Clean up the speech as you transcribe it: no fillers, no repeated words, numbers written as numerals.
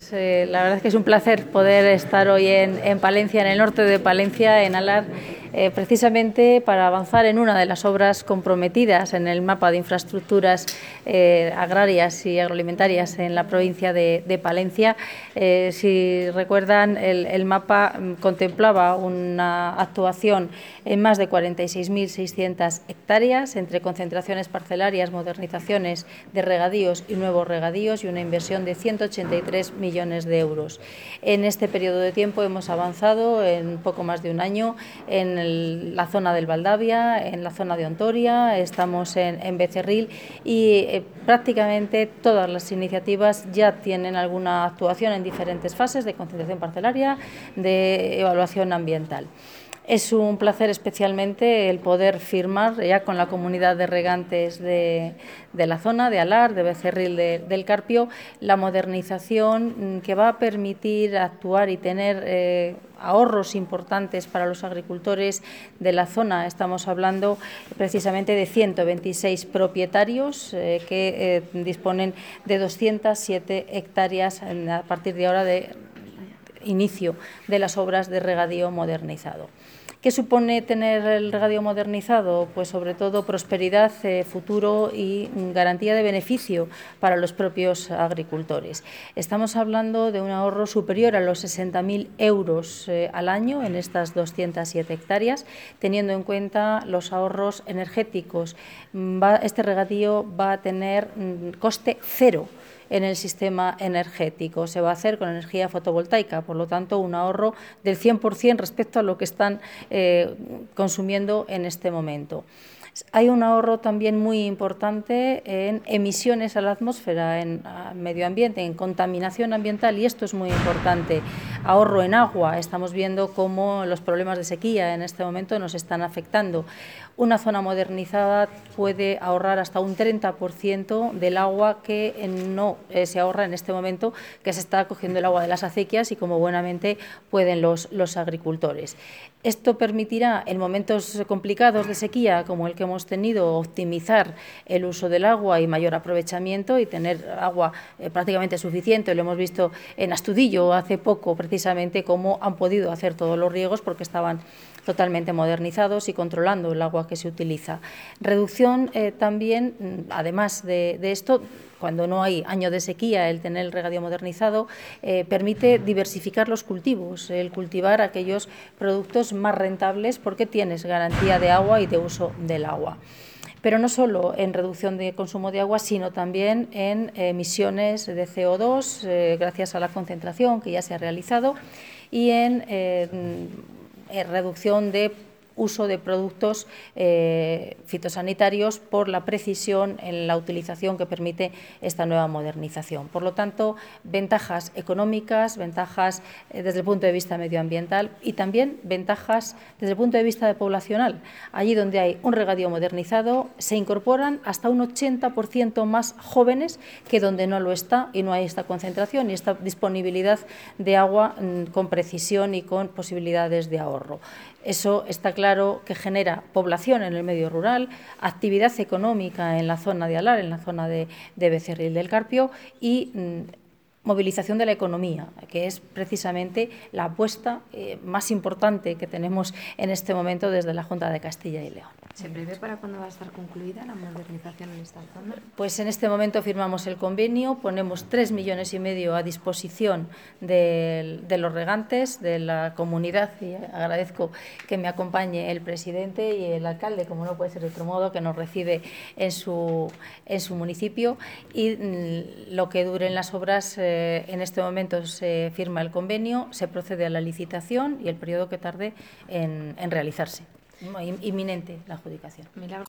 Pues la verdad es que es un placer poder estar hoy en Palencia, en el norte de Palencia, en Alar, precisamente para avanzar en una de las obras comprometidas en el mapa de infraestructuras agrarias y agroalimentarias en la provincia de Palencia. Si recuerdan, el mapa contemplaba una actuación en más de 46.600 hectáreas entre concentraciones parcelarias, modernizaciones de regadíos y nuevos regadíos y una inversión de 183 millones de euros. En este periodo de tiempo hemos avanzado en poco más de un año en la zona del Valdavia, en la zona de Ontoria, estamos en Becerril y prácticamente todas las iniciativas ya tienen alguna actuación en diferentes fases de concentración parcelaria, de evaluación ambiental. Es un placer especialmente el poder firmar ya con la comunidad de regantes de la zona, de Alar, de Becerril del Carpio, la modernización que va a permitir actuar y tener ahorros importantes para los agricultores de la zona. Estamos hablando precisamente de 126 propietarios que disponen de 207 hectáreas a partir de ahora de inicio de las obras de regadío modernizado. ¿Qué supone tener el regadío modernizado? Pues sobre todo prosperidad, futuro y garantía de beneficio para los propios agricultores. Estamos hablando de un ahorro superior a los 60.000 euros al año en estas 207 hectáreas, teniendo en cuenta los ahorros energéticos. Este regadío va a tener coste cero en el sistema energético. Se va a hacer con energía fotovoltaica, por lo tanto, un ahorro del 100% respecto a lo que están consumiendo en este momento. Hay un ahorro también muy importante en emisiones a la atmósfera, en medio ambiente, en contaminación ambiental, y esto es muy importante. Ahorro en agua, estamos viendo cómo los problemas de sequía en este momento nos están afectando. Una zona modernizada puede ahorrar hasta un 30% del agua que no se ahorra en este momento, que se está cogiendo el agua de las acequias y como buenamente pueden los agricultores. Esto permitirá, en momentos complicados de sequía como el que hemos tenido, optimizar el uso del agua y mayor aprovechamiento y tener agua prácticamente suficiente. Lo hemos visto en Astudillo hace poco, precisamente, cómo han podido hacer todos los riegos porque estaban totalmente modernizados y controlando el agua que se utiliza. Reducción también, además de esto, cuando no hay año de sequía, el tener el regadío modernizado permite diversificar los cultivos, el cultivar aquellos productos más rentables porque tienes garantía de agua y de uso del agua. Pero no solo en reducción de consumo de agua, sino también en emisiones de CO2, gracias a la concentración que ya se ha realizado, y en reducción de uso de productos fitosanitarios por la precisión en la utilización que permite esta nueva modernización. Por lo tanto, ventajas económicas, ventajas desde el punto de vista medioambiental y también ventajas desde el punto de vista poblacional. Allí donde hay un regadío modernizado se incorporan hasta un 80% más jóvenes que donde no lo está y no hay esta concentración y esta disponibilidad de agua con precisión y con posibilidades de ahorro. Eso está claro que genera población en el medio rural, actividad económica en la zona de Alar, en la zona de Becerril del Carpio y movilización de la economía, que es precisamente la apuesta más importante que tenemos en este momento desde la Junta de Castilla y León. ¿Se prevé para cuándo va a estar concluida la modernización en esta zona? Pues en este momento firmamos el convenio, ponemos 3,5 millones a disposición de los regantes, de la comunidad, y agradezco que me acompañe el presidente y el alcalde, como no puede ser de otro modo, que nos recibe en su municipio, y lo que duren las obras, en este momento se firma el convenio, se procede a la licitación y el periodo que tarde en realizarse. Inminente la adjudicación.